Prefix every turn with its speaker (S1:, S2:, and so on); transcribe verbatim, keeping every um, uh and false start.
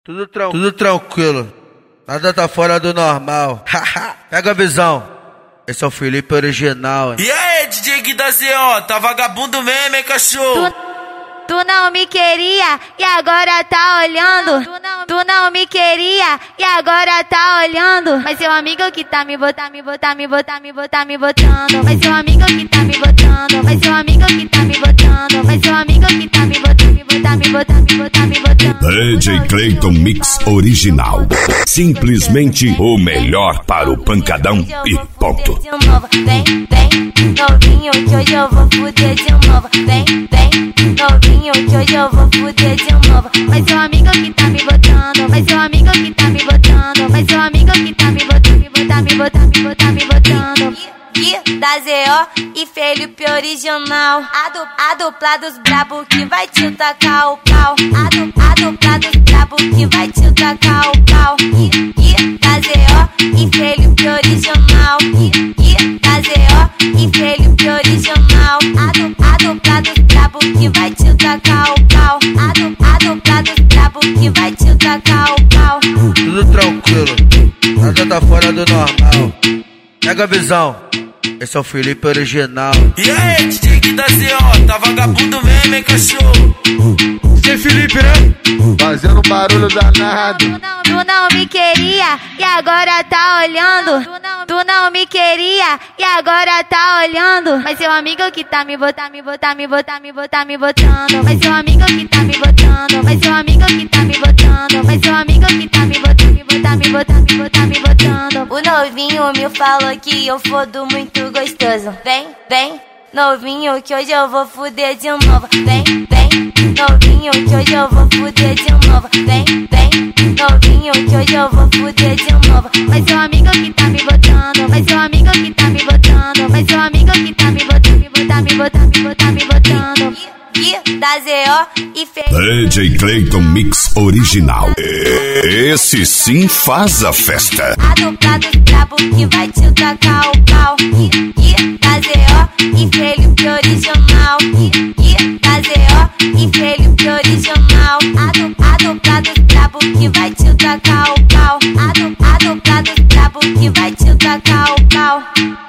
S1: Tudo, tran tudo tranquilo, nada tá fora do normal. Pega a visão, esse é o Felipe original, hein?
S2: E aí, D J Gui da Z O, tá vagabundo mesmo, hein, cachorro?
S3: Tu, tu não me queria e agora tá olhando. Tu não, tu não me queria e agora tá olhando. Mas seu amigo que tá me botar, me botar, me botar, me botar, me botando. Mas seu amigo que tá me botando. Mas seu amigo que tá me botando. Mas seu amigo que tá me botando, me botar, me botar, me botar, me botando.
S4: D J Clayton Mix Original. Simplesmente o melhor para o pancadão e ponto.
S3: Vem, vem, novinho, que hoje eu vou fuder de novo. Vem, vem, novinho, que hoje eu vou fuder de novo. Mas seu amigo que tá me botando. Mas seu amigo que tá me botando. Mas seu amigo que tá me botando, me botar, me botar, me botar, me botando. Gui da Z O e Felipe original. A, du, a dupla dos brabo que vai te tacar o pau. A, du, a dupla dos brabo que vai te tacar o pau. Gui, Gui da Z O e Felipe original. Gui, Gui da Z O e Felipe original. A, du, a dupla dos brabo que vai te tacar o pau. A, du, a dupla dos brabo que vai te tacar o pau.
S1: Tudo tranquilo, nada tá fora do normal. Pega a visão, esse é o Felipe original.
S2: E aí, D J Gui da Z O, tá vagabundo mesmo, hein, cachorro?
S1: D J Felipe, né?
S5: Fazendo barulho danado.
S3: Tu não, tu não me queria e agora tá olhando. Tu não, tu não me queria e agora tá olhando. Mas seu amigo que tá me botar, me botar, me botar, me botar, me botando. Mas seu amigo que tá me botando. Mas seu amigo que tá me botando. Mas seu amigo que tá me botando, me botar, me botar, me botar, me botando. O novinho me falou que eu fodo muito gostoso. Vem, vem, novinho, que hoje eu vou fuder de novo. Vem, vem, novinho, que hoje eu vou fuder de novo. Vem, vem, novinho, que hoje eu vou fuder de novo. Mas seu amigo que tá me botando. Mas seu amigo que tá me botando. Mas seu amigo que tá me botando, me botar, me botar, me botar, me botando. Gui da Z O e Felipe.
S4: D J Clayton Mix Original. Esse sim faz a festa.
S3: A dupla dos brabo que vai te tacar o pau. Gui da Z O e Felipe original. Gui da Z O e Felipe original. A, du, a dupla dos brabo que vai te tacar o pau. A, du, a dupla dos brabo que vai te tacar o pau.